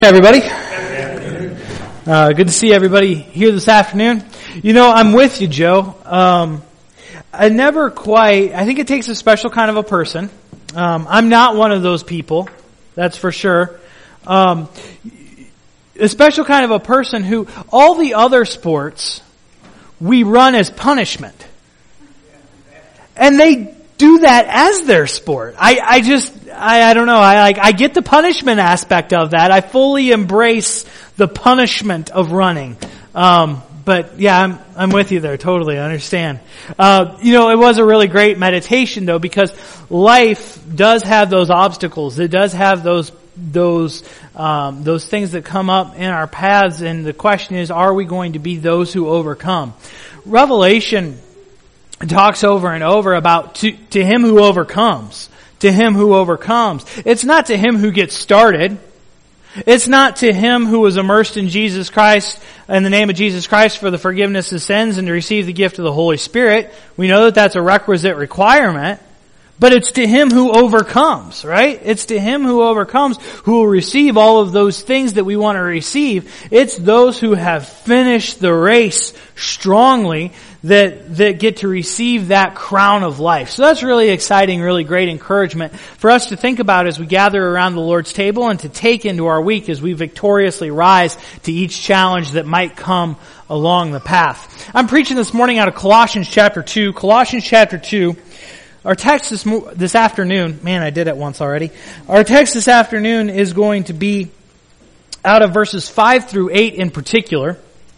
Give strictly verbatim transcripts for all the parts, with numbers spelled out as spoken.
Everybody, uh, good to see everybody here this afternoon. You know, I'm with you, Joe. Um, I never quite, I think it takes a special kind of a person. Um, I'm not one of those people, that's for sure. Um, a special kind of a person who, all the other sports, we run as punishment. And they do that as their sport. I, I just, I, I don't know, I like, I get the punishment aspect of that. I fully embrace the punishment of running. Um, but yeah, I'm, I'm with you there, totally, I understand. Uh, you know, it was a really great meditation though, because life does have those obstacles. It does have those, those, um, those things that come up in our paths, and the question is, are we going to be those who overcome? Revelation talks over and over about to, to him who overcomes, to him who overcomes. It's not to him who gets started. It's not to him who was immersed in Jesus Christ, in the name of Jesus Christ, for the forgiveness of sins and to receive the gift of the Holy Spirit. We know that that's a requisite requirement. But it's to him who overcomes, right? It's to him who overcomes, who will receive all of those things that we want to receive. It's those who have finished the race strongly that, that get to receive that crown of life. So that's really exciting, really great encouragement for us to think about as we gather around the Lord's table and to take into our week as we victoriously rise to each challenge that might come along the path. I'm preaching this morning out of Colossians chapter two. Colossians chapter two. Our text this, this afternoon, man, I did it once already. Our text this afternoon is going to be out of verses five through eight in particular.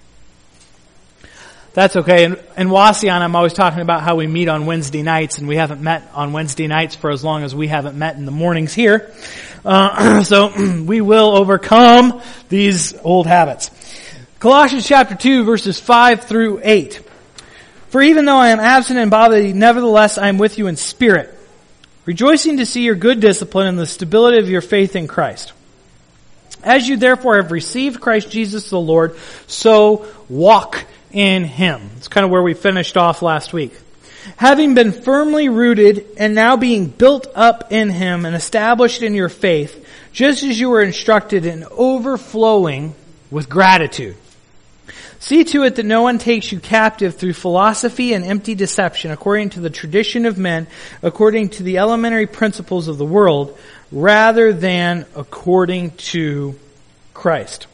That's okay. In, in Wauseon, I'm always talking about how we meet on Wednesday nights, and we haven't met on Wednesday nights for as long as we haven't met in the mornings here. Uh, so we will overcome these old habits. Colossians chapter two, verses five through eight. For even though I am absent in body, nevertheless I am with you in spirit, rejoicing to see your good discipline and the stability of your faith in Christ. As you therefore have received Christ Jesus the Lord, so walk in Him. It's kind of where we finished off last week. Having been firmly rooted and now being built up in Him and established in your faith, just as you were instructed, in overflowing with gratitude. See to it that no one takes you captive through philosophy and empty deception, according to the tradition of men, according to the elementary principles of the world, rather than according to Christ.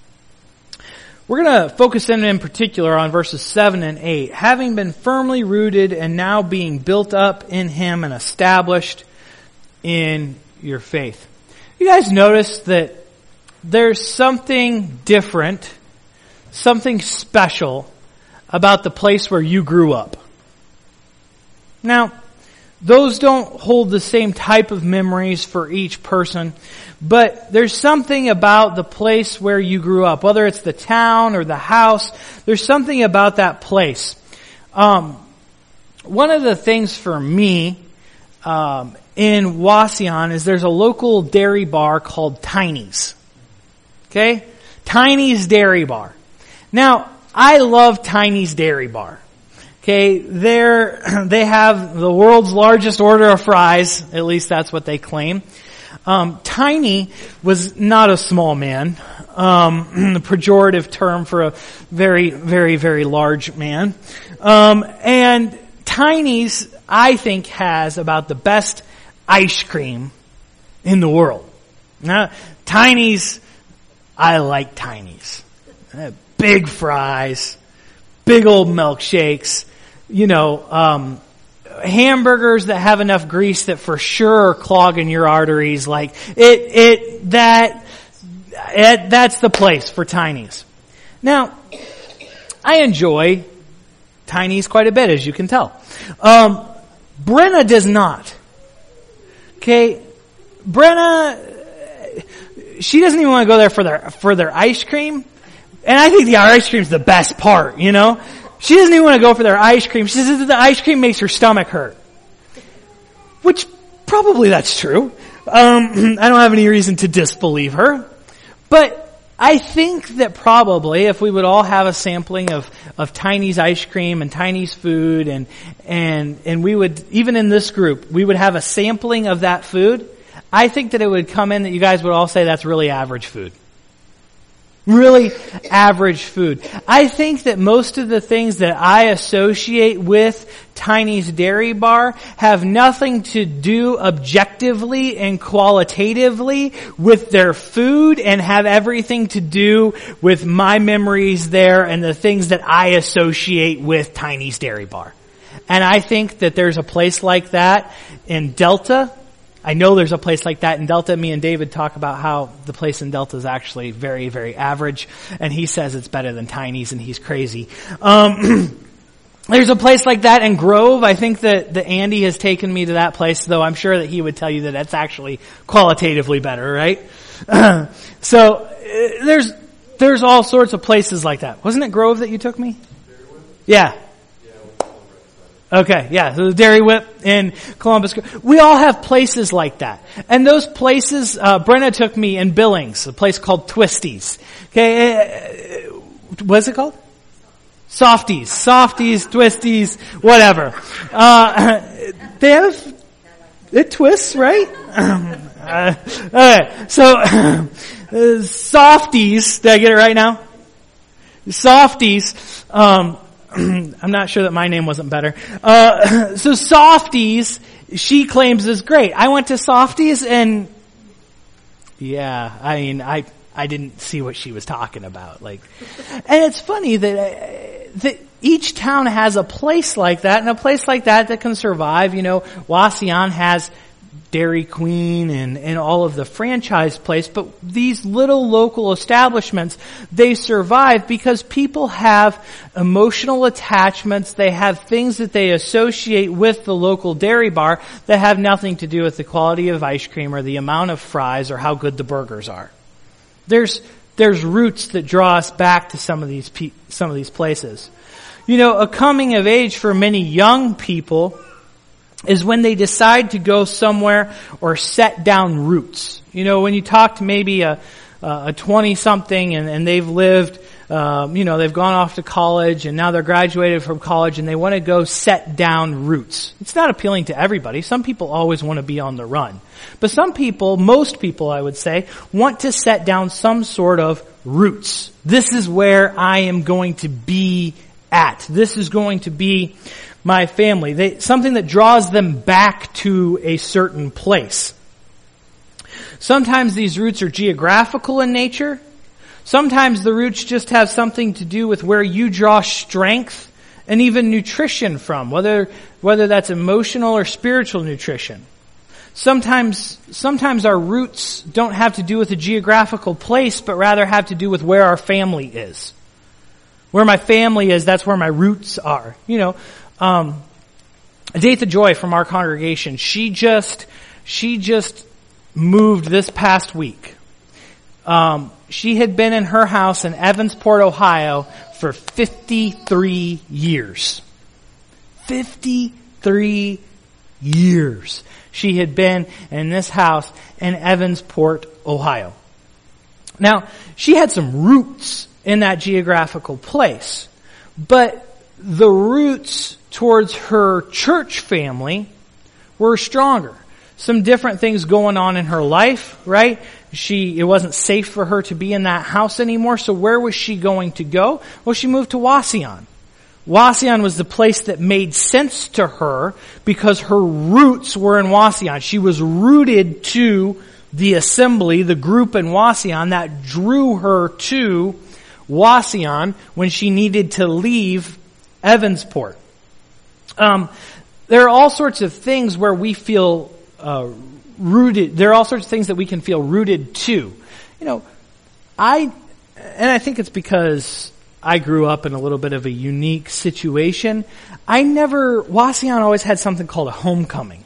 We're going to focus in in particular on verses seven and eight. Having been firmly rooted and now being built up in Him and established in your faith. You guys notice that there's something different, something special about the place where you grew up. Now, those don't hold the same type of memories for each person, but there's something about the place where you grew up, whether it's the town or the house, there's something about that place. Um, one of the things for me um, in Wauseon is there's a local dairy bar called Tiny's. Okay? Tiny's Dairy Bar. Now, I love Tiny's Dairy Bar. Okay, they're, they have the world's largest order of fries. At least that's what they claim. Um, Tiny was not a small man. Um, the pejorative term for a very, very, very large man. Um, and Tiny's, I think, has about the best ice cream in the world. Now, Tiny's, I like Tiny's. Big fries, big old milkshakes, you know, um, hamburgers that have enough grease that for sure are clogging your arteries. Like it, it, that, it, that's the place for Tiny's. Now, I enjoy Tiny's quite a bit, as you can tell. Um, Brenna does not. Okay, Brenna, she doesn't even want to go there for their for their ice cream. And I think the ice cream's the best part, you know? She doesn't even want to go for their ice cream. She says that the ice cream makes her stomach hurt. Which, probably that's true. Um, I don't have any reason to disbelieve her. But I think that probably if we would all have a sampling of, of Tiny's ice cream and Tiny's food and, and, and we would, even in this group, we would have a sampling of that food, I think that it would come in that you guys would all say that's really average food. Really average food. I think that most of the things that I associate with Tiny's Dairy Bar have nothing to do objectively and qualitatively with their food and have everything to do with my memories there and the things that I associate with Tiny's Dairy Bar. And I think that there's a place like that in Delta. I know there's a place like that in Delta. Me and David talk about how the place in Delta is actually very, very average. And he says it's better than Tiny's, and he's crazy. Um, there's a place like that in Grove. I think that, that Andy has taken me to that place, though I'm sure that he would tell you that that's actually qualitatively better, right? Uh, so uh, there's there's all sorts of places like that. Wasn't it Grove that you took me? Yeah. Okay, yeah, so the Dairy Whip in Columbus. We all have places like that. And those places, uh, Brenna took me in Billings, a place called Twisties. Okay, uh, what's it called? Softies. Softies, Twisties, whatever. Uh, they have, it twists, right? uh, okay, so, uh, Softies, did I get it right now? Softies, um, I'm not sure that my name wasn't better. Uh, so Softies, she claims is great. I went to Softies and, yeah, I mean, I, I didn't see what she was talking about. Like, and it's funny that, uh, that each town has a place like that and a place like that that can survive. You know, Wauseon has Dairy Queen and, and all of the franchise place, but these little local establishments, they survive because people have emotional attachments. They have things that they associate with the local dairy bar that have nothing to do with the quality of ice cream or the amount of fries or how good the burgers are. There's, there's roots that draw us back to some of these, pe- some of these places. You know, a coming of age for many young people is when they decide to go somewhere or set down roots. You know, when you talk to maybe a a twenty-something and, and they've lived, um, you know, they've gone off to college and now they're graduated from college and they want to go set down roots. It's not appealing to everybody. Some people always want to be on the run. But some people, most people I would say, want to set down some sort of roots. This is where I am going to be at. This is going to be my family. They, something that draws them back to a certain place. Sometimes these roots are geographical in nature. Sometimes the roots just have something to do with where you draw strength and even nutrition from, whether whether that's emotional or spiritual nutrition. Sometimes sometimes our roots don't have to do with a geographical place, but rather have to do with where our family is. Where my family is, that's where my roots are. You know, Um, Datha Joy from our congregation, she just, she just moved this past week. Um, she had been in her house in Evansport, Ohio for fifty-three years. fifty-three years. She had been in this house in Evansport, Ohio. Now, she had some roots in that geographical place, but the roots towards her church family were stronger. Some different things going on in her life, right? She, it wasn't safe for her to be in that house anymore, so where was she going to go? Well, she moved to Wauseon. Wauseon was the place that made sense to her because her roots were in Wauseon. She was rooted to the assembly, the group in Wauseon that drew her to Wauseon when she needed to leave Evansport. Um, there are all sorts of things where we feel uh, rooted. There are all sorts of things that we can feel rooted to. You know, I, and I think it's because I grew up in a little bit of a unique situation. I never, Wauseon always had something called a homecoming.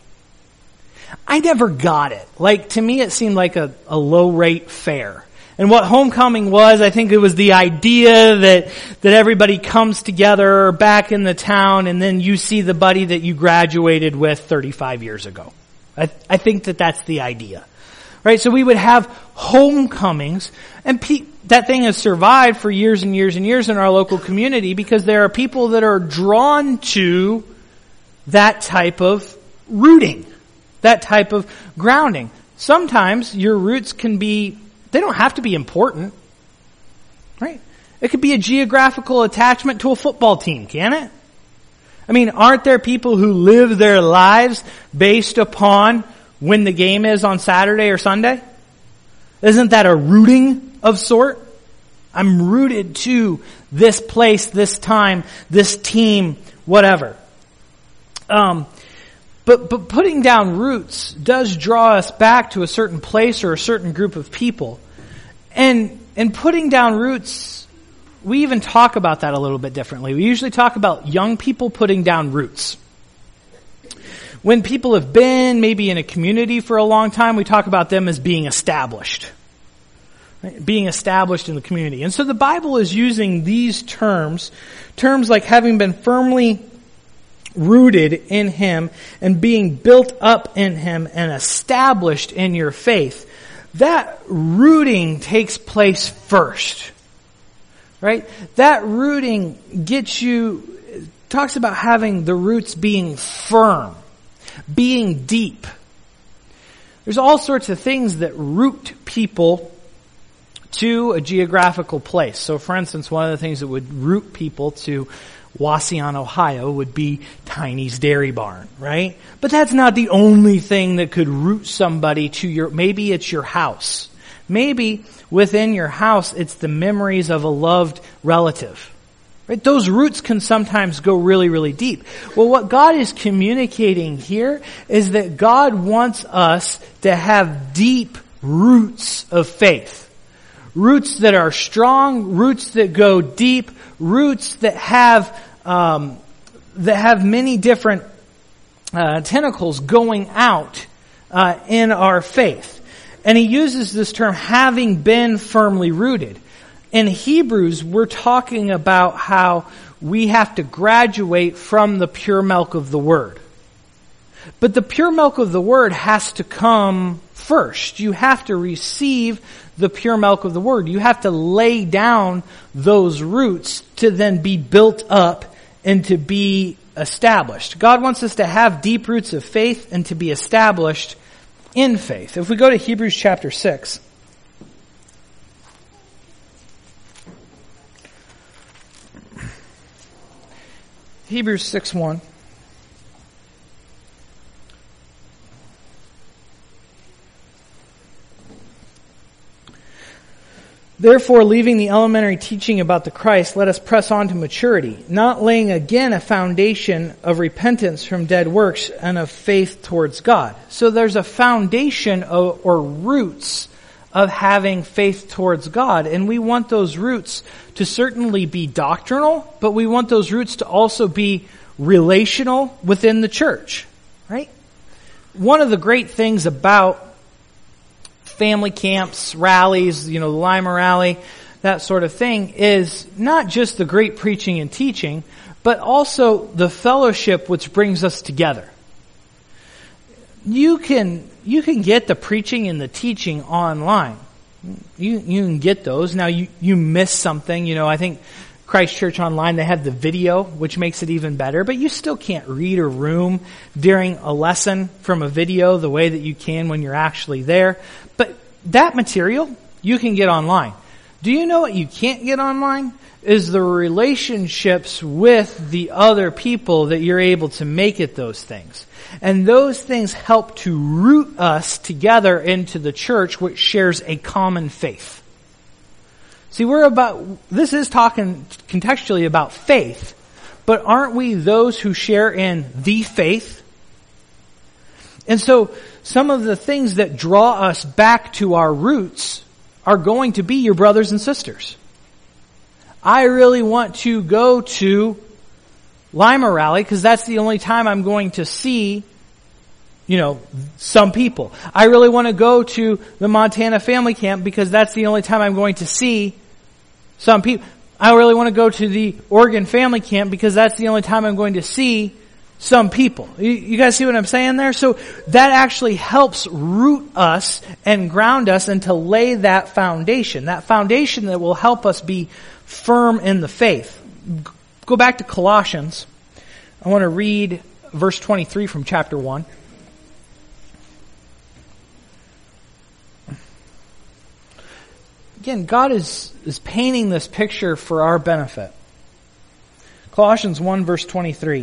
I never got it. Like, to me it seemed like a, a low rate fair. And what homecoming was, I think it was the idea that that everybody comes together back in the town and then you see the buddy that you graduated with thirty-five years ago. I, I think that that's the idea. Right? So we would have homecomings, and pe- that thing has survived for years and years and years in our local community because there are people that are drawn to that type of rooting, that type of grounding. Sometimes your roots can be, they don't have to be important. right? It could be a geographical attachment to a football team, can it? I mean, aren't there people who live their lives based upon when the game is on Saturday or Sunday? Isn't that a rooting of sort? I'm rooted to this place, this time, this team, whatever. Um, but, but putting down roots does draw us back to a certain place or a certain group of people. And, and putting down roots, we even talk about that a little bit differently. We usually talk about young people putting down roots. When people have been maybe in a community for a long time, we talk about them as being established. Right? Being established in the community. And so the Bible is using these terms, terms like having been firmly rooted in Him and being built up in Him and established in your faith. That rooting takes place first. Right? That rooting gets you, talks about having the roots being firm, being deep. There's all sorts of things that root people to a geographical place. So for instance, one of the things that would root people to Wauseon, Ohio would be Tiny's Dairy Barn, right? But that's not the only thing that could root somebody to your, maybe it's your house. Maybe within your house it's the memories of a loved relative. Right? Those roots can sometimes go really, really deep. Well, what God is communicating here is that God wants us to have deep roots of faith. Roots that are strong, roots that go deep, roots that have um, that have many different uh, tentacles going out uh, in our faith. And he uses this term, having been firmly rooted. In Hebrews, we're talking about how we have to graduate from the pure milk of the Word. But the pure milk of the Word has to come first. You have to receive the pure milk of the Word. You have to lay down those roots to then be built up and to be established. God wants us to have deep roots of faith and to be established in faith. If we go to Hebrews chapter six. Hebrews six one. Therefore, leaving the elementary teaching about the Christ, let us press on to maturity, not laying again a foundation of repentance from dead works and of faith towards God. So there's a foundation of, or roots of having faith towards God, and we want those roots to certainly be doctrinal, but we want those roots to also be relational within the church, right? One of the great things about family camps, rallies, you know, the Lima rally, that sort of thing, is not just the great preaching and teaching, but also the fellowship which brings us together. You can you can get the preaching and the teaching online. You you can get those. Now you, you miss something, you know, I think Christ Church Online, they have the video, which makes it even better, but you still can't read or room during a lesson from a video the way that you can when you're actually there. But that material you can get online. Do you know what you can't get online? Is the relationships with the other people that you're able to make it those things. And those things help to root us together into the church, which shares a common faith. See, we're about, this is talking contextually about faith, but aren't we those who share in the faith? And so some of the things that draw us back to our roots are going to be your brothers and sisters. I really want to go to Lima Rally because that's the only time I'm going to see, you know, some people. I really want to go to the Montana Family Camp because that's the only time I'm going to see some people. I really want to go to the Oregon Family Camp because that's the only time I'm going to see some people. You, you guys see what I'm saying there? So that actually helps root us and ground us and to lay that foundation. That foundation that will help us be firm in the faith. Go back to Colossians. I want to read verse twenty-three from chapter one. again, God is, is painting this picture for our benefit. Colossians one verse twenty-three.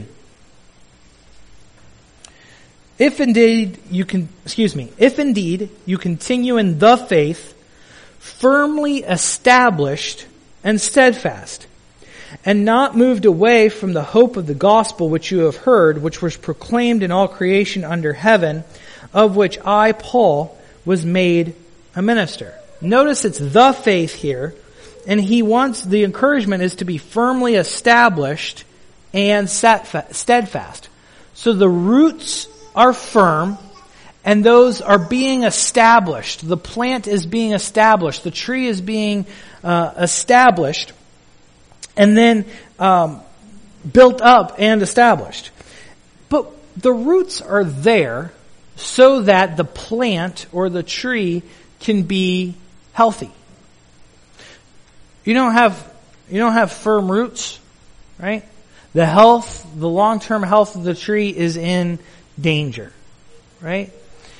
If indeed you can, excuse me, if indeed you continue in the faith, firmly established and steadfast, and not moved away from the hope of the gospel which you have heard, which was proclaimed in all creation under heaven, of which I, Paul, was made a minister. Notice it's the faith here, and he wants, the encouragement is to be firmly established and steadfast. So the roots are firm, and those are being established. The plant is being established. The tree is being uh, established, and then um, built up and established. But the roots are there so that the plant or the tree can be healthy. You don't have you don't have firm roots, right? The health, the long-term health of the tree is in danger, right?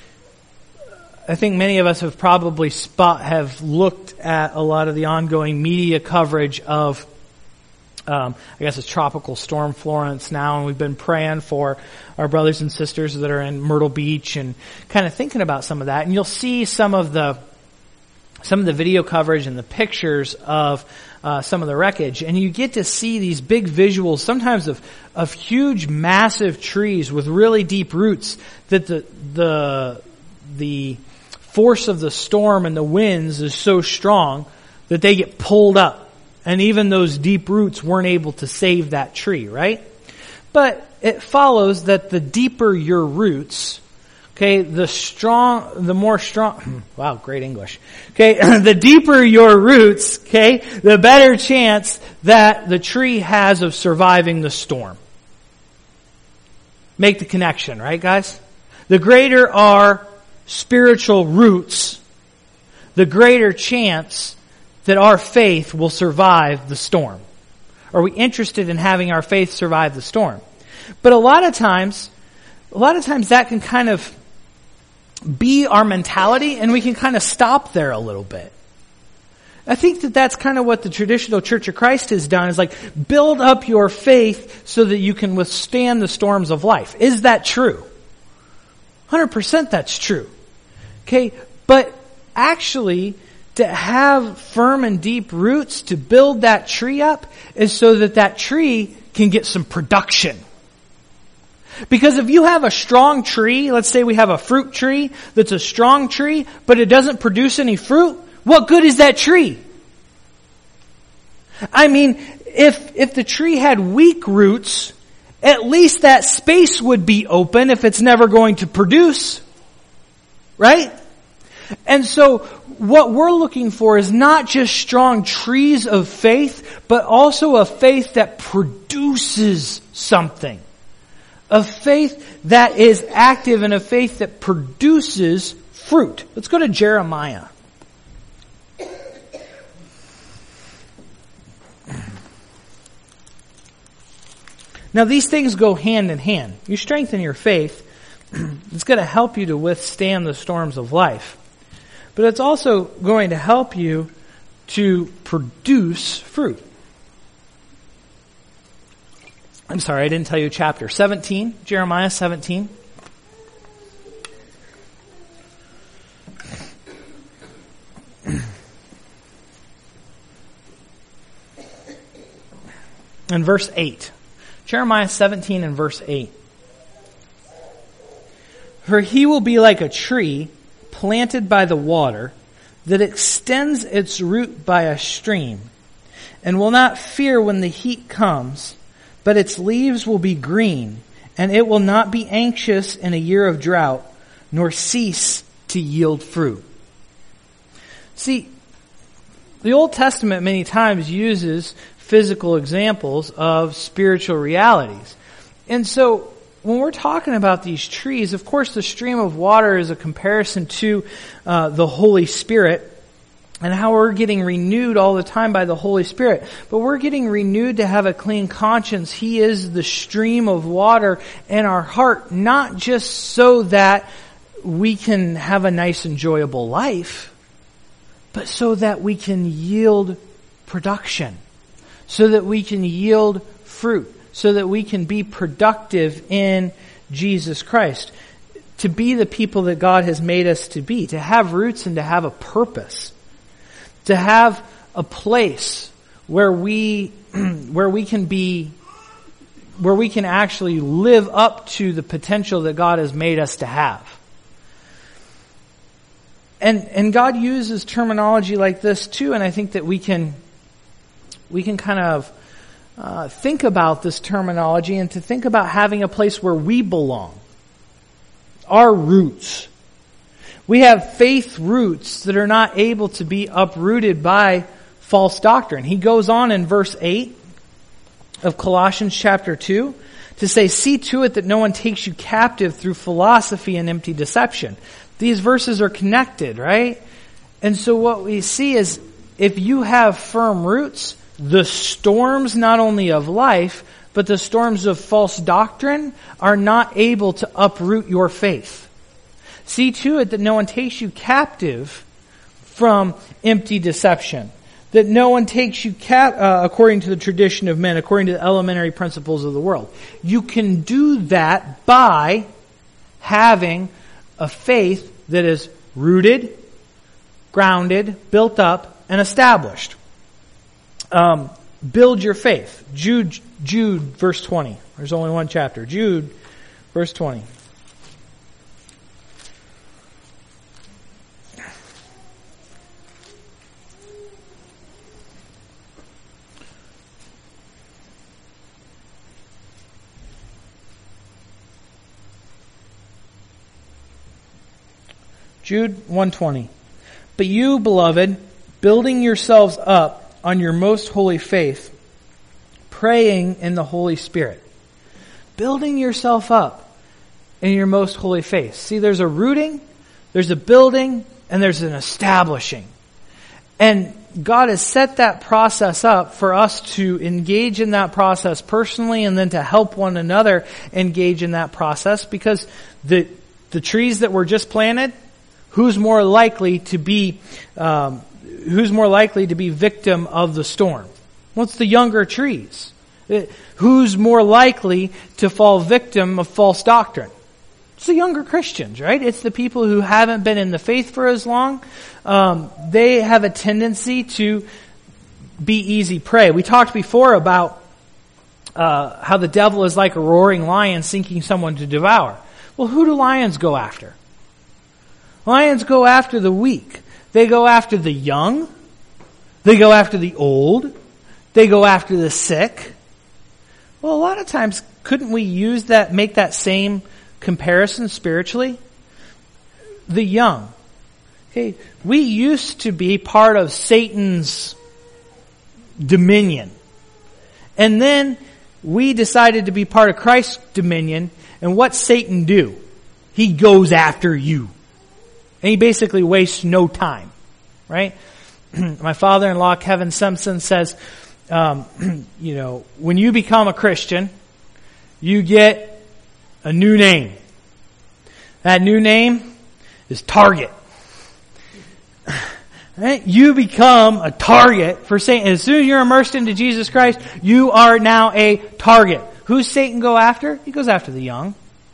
I think many of us have probably spot have looked at a lot of the ongoing media coverage of, um, I guess it's Tropical Storm Florence now, and we've been praying for our brothers and sisters that are in Myrtle Beach and kind of thinking about some of that. And you'll see some of the some of the video coverage and the pictures of uh, some of the wreckage, and you get to see these big visuals, sometimes of of huge, massive trees with really deep roots that the the the force of the storm and the winds is so strong that they get pulled up. And even those deep roots weren't able to save that tree, right? But it follows that the deeper your roots, okay, the strong, the more strong, wow, great English. Okay, the deeper your roots, okay, the better chance that the tree has of surviving the storm. Make the connection, right, guys? The greater our spiritual roots, the greater chance that our faith will survive the storm. Are we interested in having our faith survive the storm? But a lot of times, a lot of times that can kind of be our mentality, and we can kind of stop there a little bit. I think that that's kind of what the traditional Church of Christ has done, is like build up your faith so that you can withstand the storms of life. Is that true? one hundred percent that's true. Okay, but actually, to have firm and deep roots, to build that tree up, is so that that tree can get some production. Because if you have a strong tree, let's say we have a fruit tree that's a strong tree, but it doesn't produce any fruit, what good is that tree? I mean, if if the tree had weak roots, at least that space would be open if it's never going to produce. Right? And so what we're looking for is not just strong trees of faith, but also a faith that produces something. A faith that is active and a faith that produces fruit. Let's go to Jeremiah. Now these things go hand in hand. You strengthen your faith. It's going to help you to withstand the storms of life. But it's also going to help you to produce fruit. I'm sorry, I didn't tell you chapter. seventeen, Jeremiah seventeen. And verse eight. Jeremiah seventeen and verse eight. For he will be like a tree planted by the water that extends its root by a stream and will not fear when the heat comes, but its leaves will be green, and it will not be anxious in a year of drought, nor cease to yield fruit. See, the Old Testament many times uses physical examples of spiritual realities. And so, when we're talking about these trees, of course the stream of water is a comparison to uh, the Holy Spirit and how we're getting renewed all the time by the Holy Spirit. But we're getting renewed to have a clean conscience. He is the stream of water in our heart, not just so that we can have a nice, enjoyable life, but so that we can yield production, so that we can yield fruit, so that we can be productive in Jesus Christ, to be the people that God has made us to be, to have roots and to have a purpose, to have a place where we where we can be where we can actually live up to the potential that God has made us to have. And and God uses terminology like this too, and I think that we can we can kind of uh, think about this terminology and to think about having a place where we belong. Our roots. We have faith roots that are not able to be uprooted by false doctrine. He goes on in verse eight of Colossians chapter two to say, see to it that no one takes you captive through philosophy and empty deception. These verses are connected, right? And so what we see is if you have firm roots, the storms not only of life, but the storms of false doctrine are not able to uproot your faith. See to it that no one takes you captive from empty deception. That no one takes you cap, uh, according to the tradition of men, according to the elementary principles of the world. You can do that by having a faith that is rooted, grounded, built up, and established. Um, build your faith. Jude, Jude, verse twenty. There's only one chapter. Jude, verse twenty. Jude one twenty. But you, beloved, building yourselves up on your most holy faith, praying in the Holy Spirit. Building yourself up in your most holy faith. See, there's a rooting, there's a building, and there's an establishing. And God has set that process up for us to engage in that process personally and then to help one another engage in that process, because the the trees that were just planted, who's more likely to be um, who's more likely to be victim of the storm? Well, it's the younger trees. It, who's more likely to fall victim of false doctrine? It's the younger Christians, right? It's the people who haven't been in the faith for as long. Um, they have a tendency to be easy prey. We talked before about uh, how the devil is like a roaring lion seeking someone to devour. Well, who do lions go after? Lions go after the weak. They go after the young. They go after the old. They go after the sick. Well, a lot of times, couldn't we use that, make that same comparison spiritually? The young. Okay, we used to be part of Satan's dominion. And then we decided to be part of Christ's dominion. And what's Satan do? He goes after you. And he basically wastes no time, right? My father-in-law, Kevin Simpson, says, um, you know, when you become a Christian, you get a new name. That new name is Target. Right? You become a target for Satan. As soon as you're immersed into Jesus Christ, you are now a target. Who's Satan go after? He goes after the young.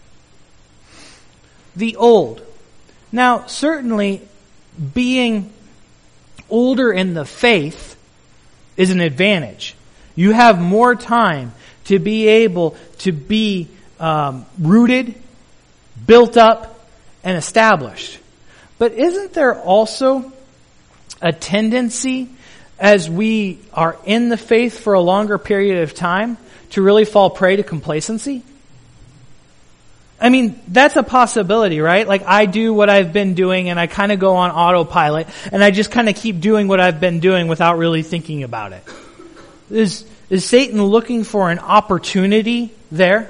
The old. Now, certainly, being older in the faith is an advantage. You have more time to be able to be um, rooted, built up, and established. But isn't there also a tendency, as we are in the faith for a longer period of time, to really fall prey to complacency? I mean, that's a possibility, right? Like, I do what I've been doing and I kind of go on autopilot and I just kind of keep doing what I've been doing without really thinking about it. Is, is Satan looking for an opportunity there?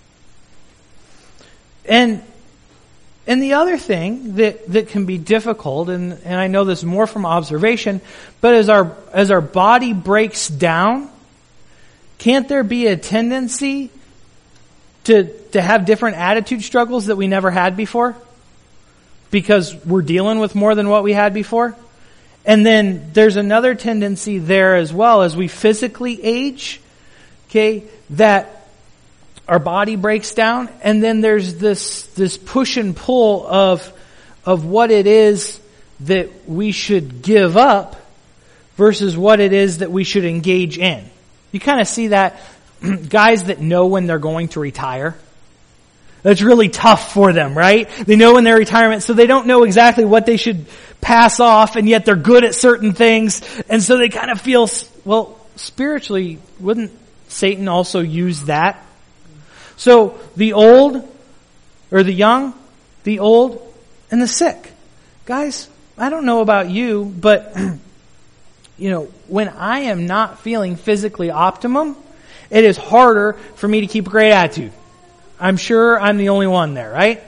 And, and the other thing that, that can be difficult, and, and I know this more from observation, but as our, as our body breaks down, can't there be a tendency to to have different attitude struggles that we never had before? Because we're dealing with more than what we had before? And then there's another tendency there as well as we physically age, okay, that our body breaks down. And then there's this, this push and pull of, of what it is that we should give up versus what it is that we should engage in. You kind of see that guys that know when they're going to retire. That's really tough for them, right? They know when they're retirement, so they don't know exactly what they should pass off, and yet they're good at certain things, and so they kind of feel, well, spiritually, wouldn't Satan also use that? So the old, or the young, the old, and the sick. Guys, I don't know about you, but, you know, when I am not feeling physically optimum, it is harder for me to keep a great attitude. I'm sure I'm the only one there, right?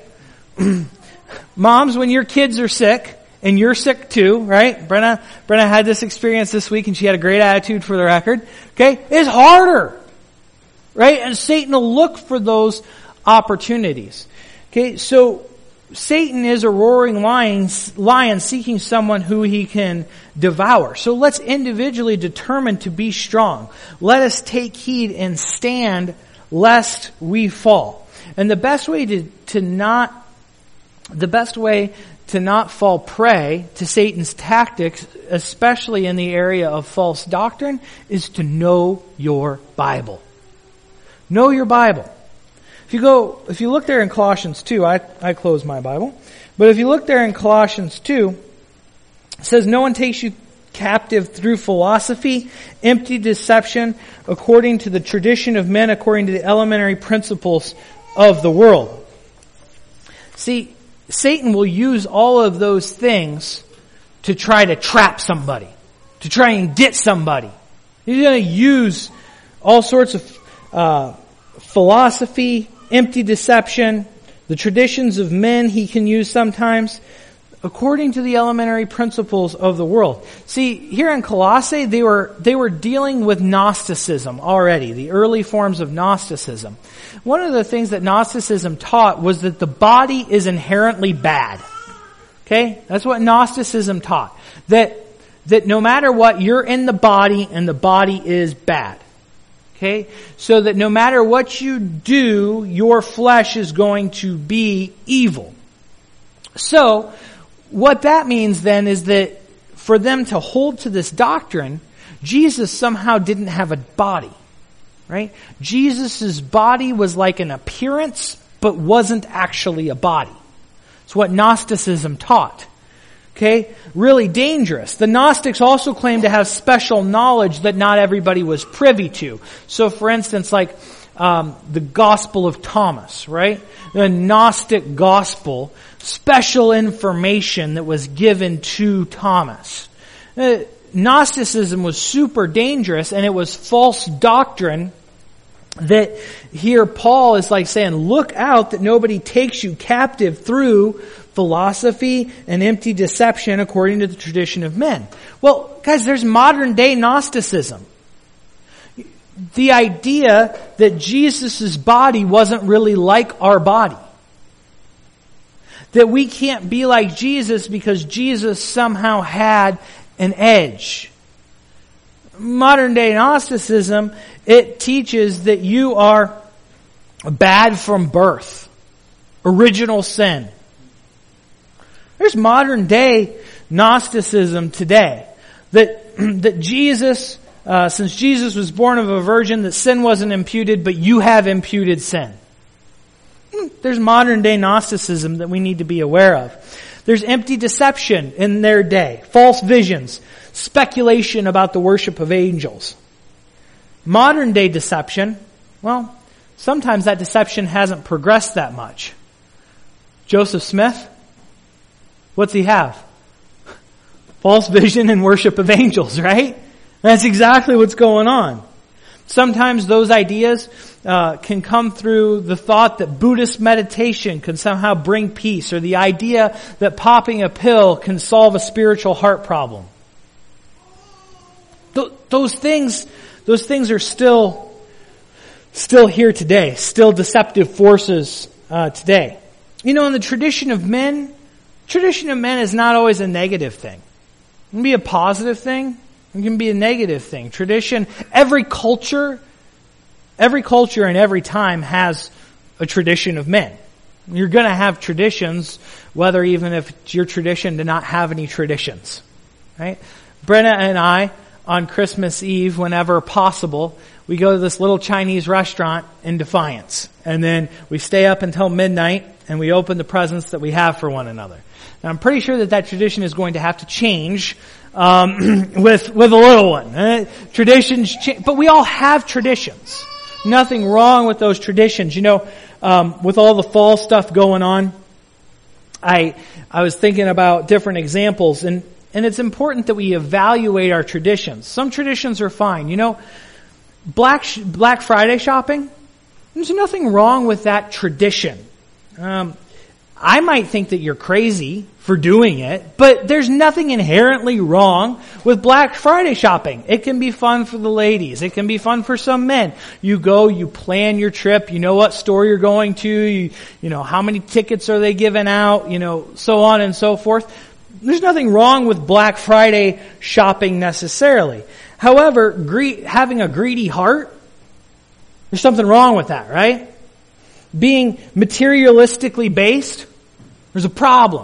Moms, when your kids are sick, and you're sick too, right? Brenna, Brenna had this experience this week and she had a great attitude for the record. Okay? It's harder. Right? And Satan will look for those opportunities. Okay? So, Satan is a roaring lion, lion seeking someone who he can devour. So let's individually determine to be strong. Let us take heed and stand lest we fall. And the best way to, to not, the best way to not fall prey to Satan's tactics, especially in the area of false doctrine, is to know your Bible. Know your Bible. If you go, if you look there in Colossians two, I, I close my Bible, but if you look there in Colossians two, it says, no one takes you captive through philosophy, empty deception, according to the tradition of men, according to the elementary principles of the world. See, Satan will use all of those things to try to trap somebody, to try and get somebody. He's going to use all sorts of uh, philosophy, empty deception, the traditions of men he can use sometimes, according to the elementary principles of the world. See, here in Colossae, they were, they were dealing with Gnosticism already, the early forms of Gnosticism. One of the things that Gnosticism taught was that the body is inherently bad. Okay? That's what Gnosticism taught. That, that no matter what, you're in the body and the body is bad. Okay? So that no matter what you do, your flesh is going to be evil. So, what that means then is that for them to hold to this doctrine, Jesus somehow didn't have a body, right? Jesus' body was like an appearance, but wasn't actually a body. It's what Gnosticism taught. Okay? Really dangerous. The Gnostics also claimed to have special knowledge that not everybody was privy to. So for instance, like um, the Gospel of Thomas, right? The Gnostic Gospel, special information that was given to Thomas. Uh, Gnosticism was super dangerous, and it was false doctrine that here Paul is like saying, look out that nobody takes you captive through philosophy and empty deception according to the tradition of men. Well, guys, there's modern day Gnosticism. The idea that Jesus' body wasn't really like our body. That we can't be like Jesus because Jesus somehow had an edge. Modern day Gnosticism, it teaches that you are bad from birth. Original sin. There's modern day Gnosticism today. That, that Jesus, uh, since Jesus was born of a virgin, that sin wasn't imputed, but you have imputed sin. There's modern day Gnosticism that we need to be aware of. There's empty deception in their day. False visions. Speculation about the worship of angels. Modern day deception, well, sometimes that deception hasn't progressed that much. Joseph Smith, what's he have? False vision and worship of angels, right? That's exactly what's going on. Sometimes those ideas uh, can come through the thought that Buddhist meditation can somehow bring peace, or the idea that popping a pill can solve a spiritual heart problem. Th- those things, those things are still, still here today, still deceptive forces uh, today. You know, in the tradition of men, tradition of men is not always a negative thing. It can be a positive thing. It can be a negative thing. Tradition, every culture, every culture and every time has a tradition of men. You're going to have traditions, whether even if it's your tradition to not have any traditions. Right? Brenna and I, on Christmas Eve, whenever possible, we go to this little Chinese restaurant in Defiance. And then we stay up until midnight and we open the presents that we have for one another. Now, I'm pretty sure that that tradition is going to have to change um, with with a little one. Uh, traditions change, but we all have traditions. Nothing wrong with those traditions. You know, um, with all the fall stuff going on, I I was thinking about different examples, and and it's important that we evaluate our traditions. Some traditions are fine. You know, Black Black Friday shopping. There's nothing wrong with that tradition. Um, I might think that you're crazy for doing it, but there's nothing inherently wrong with Black Friday shopping. It can be fun for the ladies. It can be fun for some men. You go, you plan your trip, you know what store you're going to, you, you know, how many tickets are they giving out, you know, so on and so forth. There's nothing wrong with Black Friday shopping necessarily. However, gre- having a greedy heart, there's something wrong with that, right? Being materialistically based, there's a problem.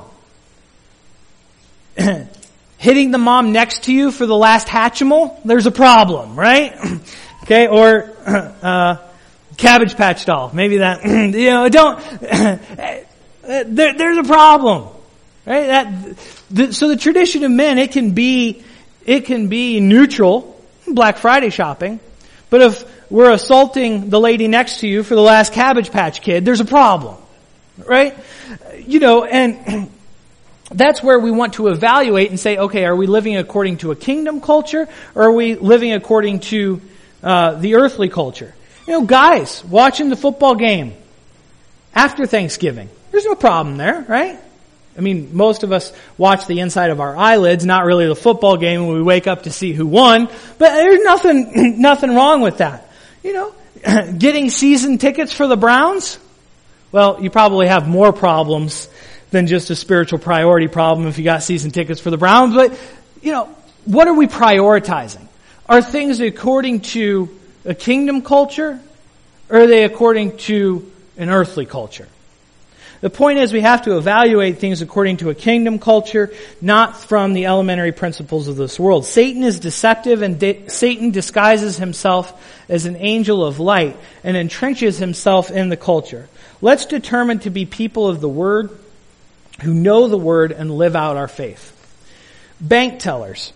Hitting the mom next to you for the last Hatchimal, there's a problem, right? Okay, or uh Cabbage Patch doll, maybe that. You know, don't. there, there's a problem, right? That the, so the tradition of men, it can be, it can be neutral, Black Friday shopping, but if we're assaulting the lady next to you for the last Cabbage Patch Kid, there's a problem, right? You know, and that's where we want to evaluate and say, okay, are we living according to a kingdom culture, or are we living according to uh, the earthly culture? You know, guys, watching the football game after Thanksgiving, there's no problem there, right? I mean, most of us watch the inside of our eyelids, not really the football game when we wake up to see who won, but there's nothing, nothing wrong with that. You know, getting season tickets for the Browns? Well, you probably have more problems than just a spiritual priority problem if you got season tickets for the Browns. But, you know, what are we prioritizing? Are things according to a kingdom culture, or are they according to an earthly culture? The point is we have to evaluate things according to a kingdom culture, not from the elementary principles of this world. Satan is deceptive, and di- Satan disguises himself as an angel of light and entrenches himself in the culture. Let's determine to be people of the Word who know the Word and live out our faith. Bank tellers.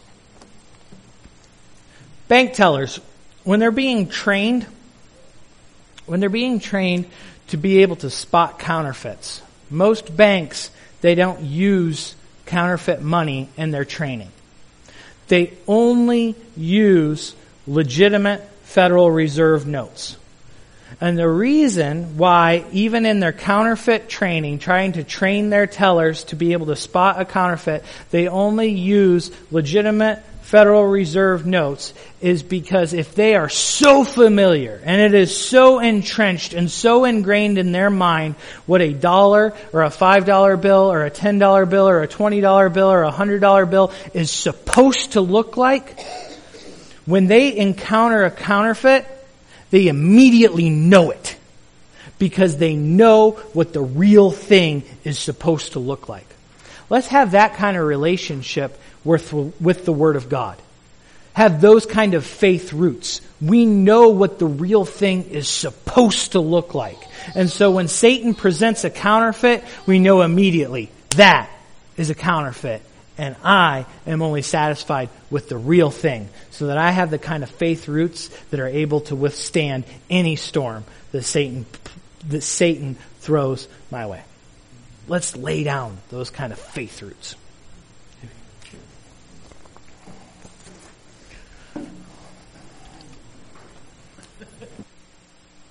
Bank tellers, when they're being trained, when they're being trained to be able to spot counterfeits. Most banks, they don't use counterfeit money in their training. They only use legitimate Federal Reserve notes. And the reason why, even in their counterfeit training, trying to train their tellers to be able to spot a counterfeit, they only use legitimate Federal Reserve notes, is because if they are so familiar and it is so entrenched and so ingrained in their mind what a dollar or a five dollar bill or a ten dollar bill or a twenty dollar bill or a one hundred dollar bill is supposed to look like, when they encounter a counterfeit, they immediately know it because they know what the real thing is supposed to look like. Let's have that kind of relationship with, with the Word of God. Have those kind of faith roots. We know what the real thing is supposed to look like. And so when Satan presents a counterfeit, we know immediately that is a counterfeit. And I am only satisfied with the real thing, so that I have the kind of faith roots that are able to withstand any storm that Satan, that Satan throws my way. Let's lay down those kind of faith roots.